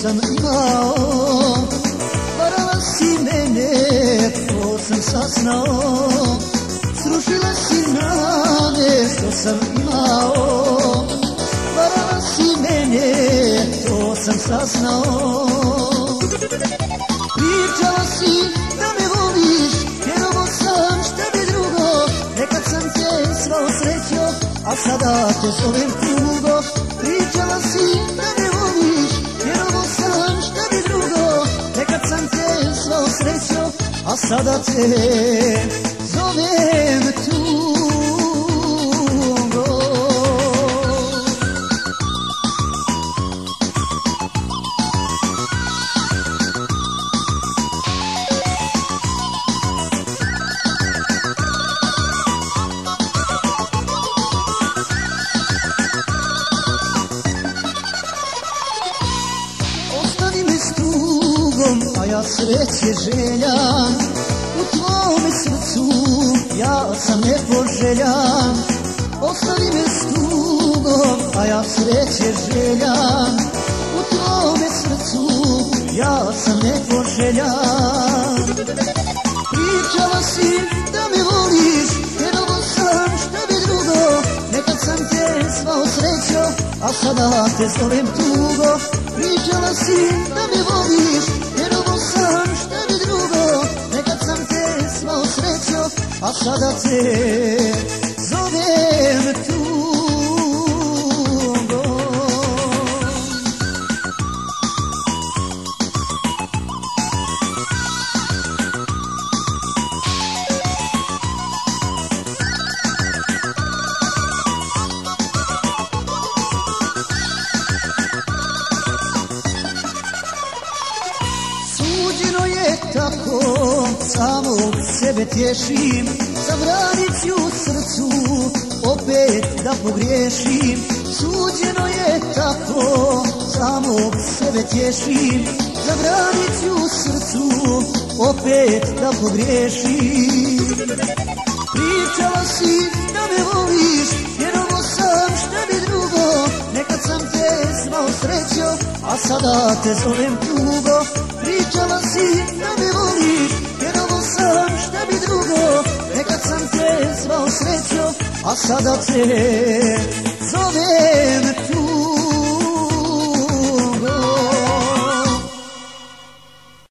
sam imao. Varala si mene, to sam saznao. Srušila si nade što sam imao. Varala si mene, to sam saznao. Pričala si da me voliš, vjerovo sam šta bi drugo. Nekad sam te zvao srećo, a sada te zovem tugo. Pričala si da me voliš, vjerovo sam šta bi drugo. Nekad sam te zvao srećo, a sada te zovem tugo. Ostavi me s tugom, a ja sreće željan. U tvome srcu ja sam nepoželjan. Ostavi me s tugom, a ja sreće željan. U tvome srcu ja sam nepoželjan. Pričala si da me voliš, vjerovo sam šta bi drugo. Nekad sam te zvao srećo, a sada te zovem tugo. Pričala si da me voliš, vjerovo sam šta bi drugo. Nekad sam te zvao srećo, a sada te zovem tugo. Suđeno je tako, samog sebe tješim. Zabranit ću srcu, opet da pogriješim. Suđeno je tako, samog sebe tješim. Zabranit ću srcu, opet da pogriješim. Pričala si da me voliš, vjerovo sam šta bi drugo. Nekad sam te zvao srećo, a sada te zovem tugo. Pričala si da me voliš, vjerovo sam šta bi drugo. Nekad sam te zvao srećo, a sada te